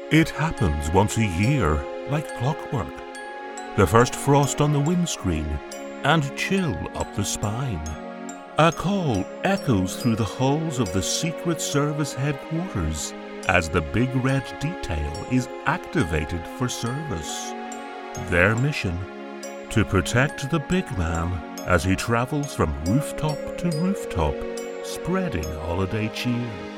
It happens once a year, like clockwork. The first frost on the windscreen and chill up the spine. A call echoes through the halls of the Secret Service headquarters as the big red detail is activated for service. Their mission: to protect the big man as he travels from rooftop to rooftop, spreading holiday cheer.